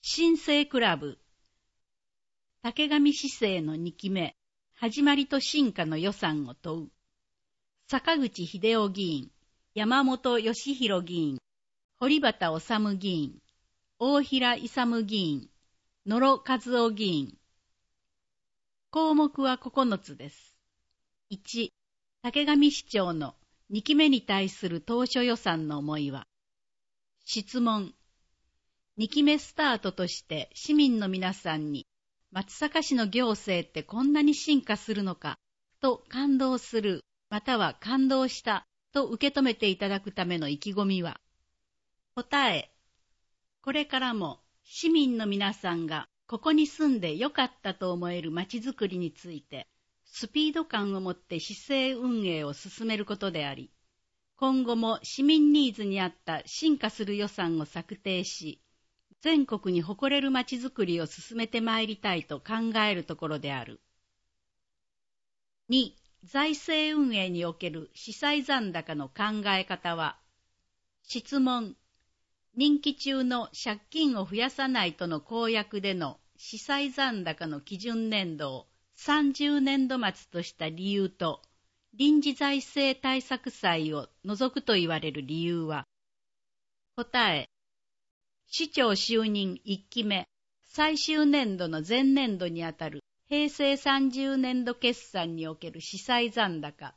新生クラブ、竹上市政の2期目、始まりと進化の予算を問う。坂口秀夫議員、山本義弘議員、堀端治議員、大平勇議員、野呂和夫議員。項目は9つです。1、竹上市長の2期目に対する当初予算の思いは。質問。2期目スタートとして市民の皆さんに松阪市の行政ってこんなに進化するのかと感動するまたは感動したと受け止めていただくための意気込みは。答え。これからも市民の皆さんがここに住んでよかったと思える街づくりについてスピード感を持って市政運営を進めることであり、今後も市民ニーズに合った進化する予算を策定し、全国に誇れる街づくりを進めてまいりたいと考えるところである。2、財政運営における司債残高の考え方は。質問。任期中の借金を増やさないとの公約での司債残高の基準年度を30年度末とした理由と、臨時財政対策債を除くと言われる理由は。答え。市長就任1期目、最終年度の前年度にあたる平成30年度決算における司債残高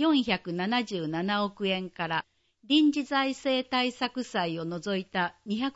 477億円から臨時財政対策債を除いた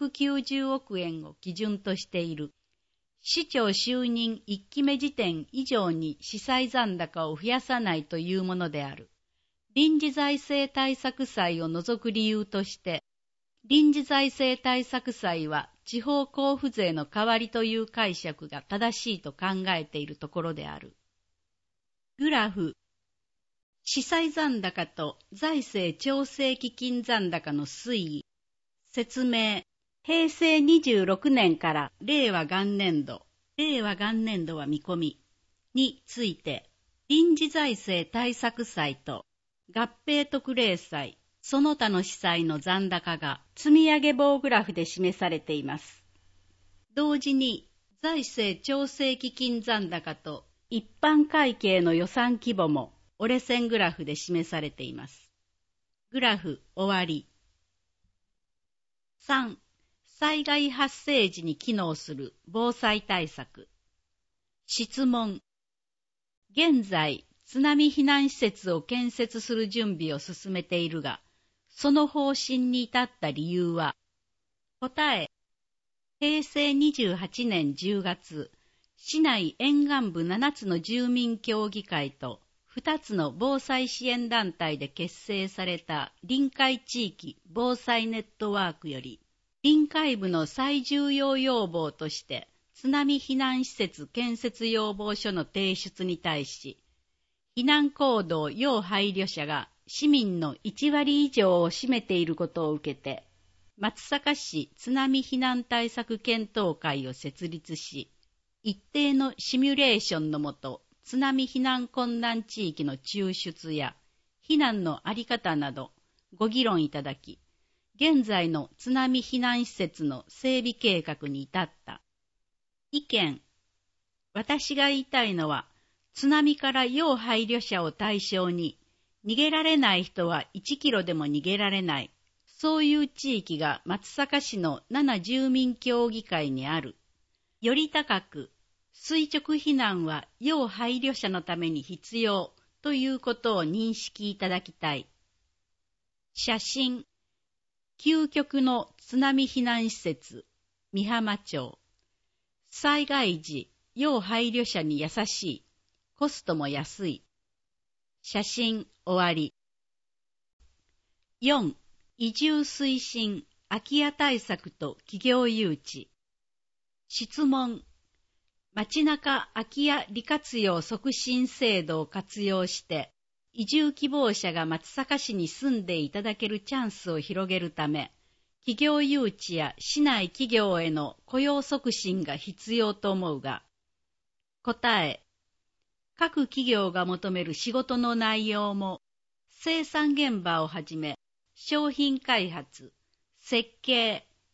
290億円を基準としている。市長就任1期目時点以上に司債残高を増やさないというものである。臨時財政対策債を除く理由として、臨時財政対策債は地方交付税の代わりという解釈が正しいと考えているところである。グラフ。司債残高と財政調整基金残高の推移。説明。平成26年から令和元年度は見込みについて、臨時財政対策債と合併特例債、その他の司債の残高が積み上げ棒グラフで示されています。同時に財政調整基金残高と一般会計の予算規模も折れ線グラフで示されています。グラフ終わり。3、災害発生時に機能する防災対策。質問。現在、津波避難施設を建設する準備を進めているが、その方針に至った理由は。答え。平成28年10月、市内沿岸部7つの住民協議会と2つの防災支援団体で結成された臨海地域防災ネットワークより、臨海部の最重要要望として津波避難施設建設要望書の提出に対し、避難行動要配慮者が市民の1割以上を占めていることを受けて、松阪市津波避難対策検討会を設立し、一定のシミュレーションのもと、津波避難困難地域の抽出や避難のあり方などご議論いただき、現在の津波避難施設の整備計画に至った。意見。私が言いたいのは、津波から要配慮者を対象に、逃げられない人は1キロでも逃げられない。そういう地域が松阪市の7住民協議会にある。より高く、垂直避難は要配慮者のために必要ということを認識いただきたい。写真。究極の津波避難施設、美浜町。災害時、要配慮者に優しい。コストも安い。写真終わり。4. 移住推進、空き家対策と企業誘致。質問。街中空き家利活用促進制度を活用して、移住希望者が松阪市に住んでいただけるチャンスを広げるため、企業誘致や市内企業への雇用促進が必要と思うが。答え。各企業が求める仕事の内容も、生産現場をはじめ、商品開発、設計、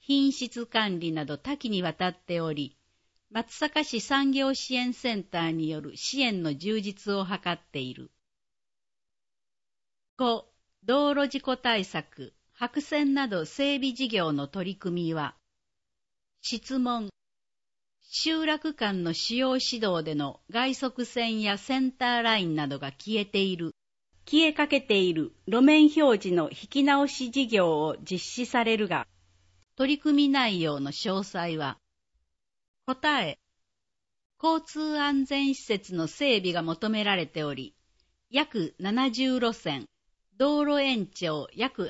品質管理など多岐にわたっており、松阪市産業支援センターによる支援の充実を図っている。5、道路事故対策、白線など整備事業の取り組みは、質問、集落間の主要市道での外側線やセンターラインなどが消えかけている路面表示の引き直し事業を実施されるが、取り組み内容の詳細は、答え、交通安全施設の整備が求められており、約70路線、道路延長約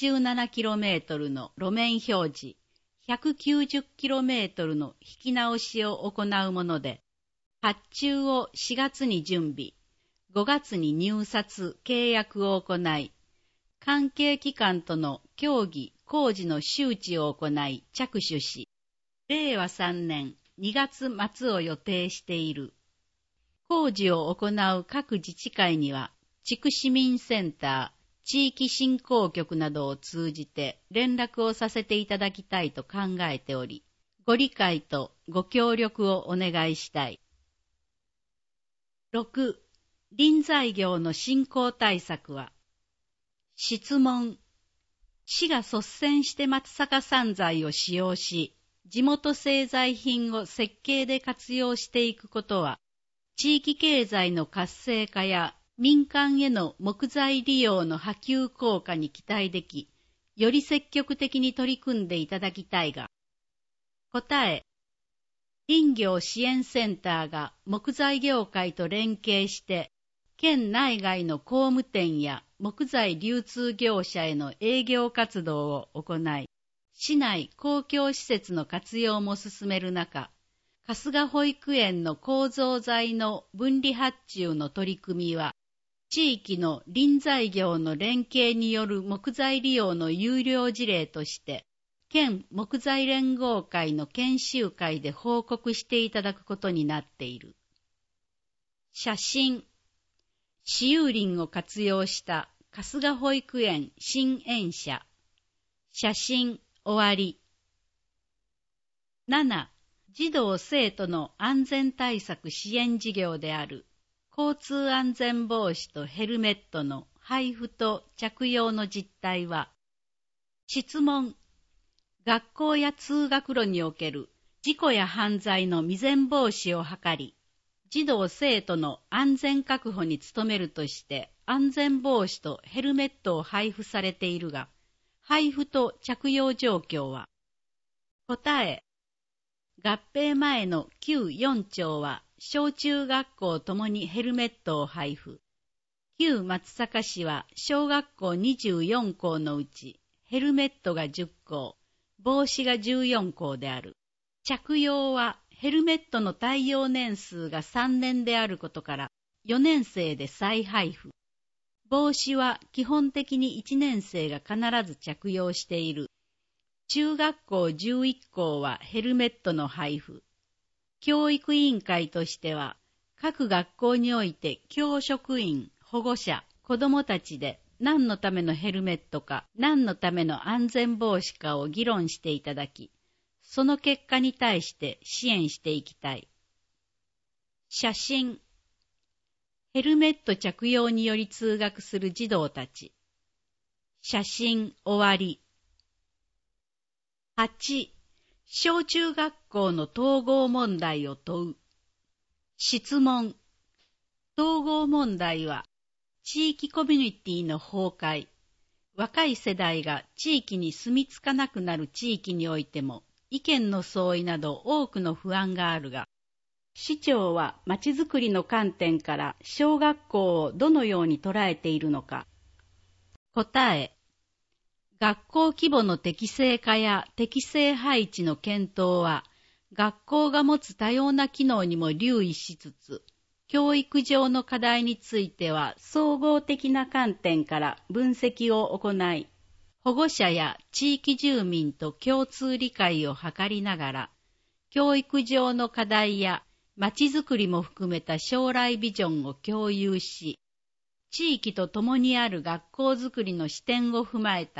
87km の路面表示、190km の引き直しを行うもので、発注を4月に準備、5月に入札、契約を行い、関係機関との協議、工事の周知を行い着手し、令和3年2月末を予定している。工事を行う各自治会には、地区市民センター、地域振興局などを通じて連絡をさせていただきたいと考えており、ご理解とご協力をお願いしたい。6、臨在業の振興対策は、質問、市が率先して松阪産材を使用し、地元製材品を設計で活用していくことは、地域経済の活性化や民間への木材利用の波及効果に期待でき、より積極的に取り組んでいただきたいが、答え、林業支援センターが木材業界と連携して、県内外の工務店や木材流通業者への営業活動を行い、市内公共施設の活用も進める中、春日保育園の構造材の分離発注の取り組みは、地域の臨在業の連携による木材利用の有料事例として、県木材連合会の研修会で報告していただくことになっている。写真、私有林を活用した春日保育園新園舎。写真終わり。7、児童生徒の安全対策支援事業である交通安全帽子とヘルメットの配布と着用の実態は、質問、学校や通学路における事故や犯罪の未然防止を図り、児童生徒の安全確保に努めるとして安全帽子とヘルメットを配布されているが、配布と着用状況は、答え、合併前の旧4町は小中学校ともにヘルメットを配布。旧松阪市は小学校24校のうちヘルメットが10校、帽子が14校である。着用はヘルメットの耐用年数が3年であることから4年生で再配布。帽子は基本的に1年生が必ず着用している。中学校11校はヘルメットの配布。教育委員会としては、各学校において教職員、保護者、子どもたちで何のためのヘルメットか、何のための安全防止かを議論していただき、その結果に対して支援していきたい。写真。ヘルメット着用により通学する児童たち。写真終わり。8、小中学校の統合問題を問う。質問。統合問題は、地域コミュニティの崩壊、若い世代が地域に住み着かなくなる地域においても、意見の相違など多くの不安があるが、市長はまちづくりの観点から小学校をどのように捉えているのか。答え。学校規模の適正化や適正配置の検討は、学校が持つ多様な機能にも留意しつつ、教育上の課題については総合的な観点から分析を行い、保護者や地域住民と共通理解を図りながら、教育上の課題やまちづくりも含めた将来ビジョンを共有し、地域と共にある学校づくりの視点を踏まえた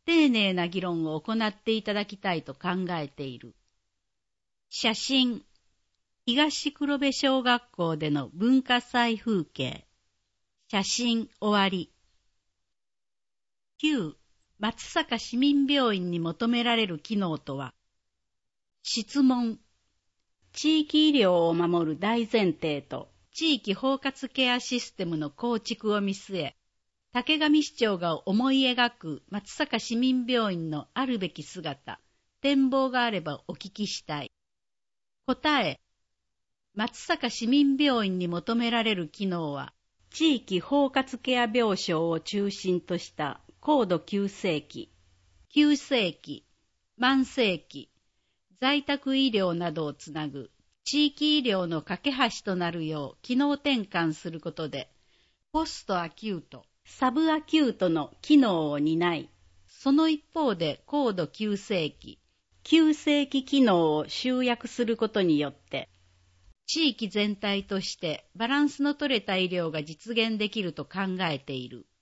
丁寧な議論を行っていただきたいと考えている。写真、東黒部小学校での文化祭風景。写真終わり。9. 松阪市民病院に求められる機能とは。質問。地域医療を守る大前提と地域包括ケアシステムの構築を見据え、竹上市長が思い描く松阪市民病院のあるべき姿、展望があればお聞きしたい。答え。松阪市民病院に求められる機能は、地域包括ケア病床を中心とした高度急性期、慢性期、在宅医療などをつなぐ地域医療の架け橋となるよう機能転換することで、ポストアキュート、サブアキュートの機能を担い、その一方で高度急性期、急性期機能を集約することによって、地域全体としてバランスの取れた医療が実現できると考えている。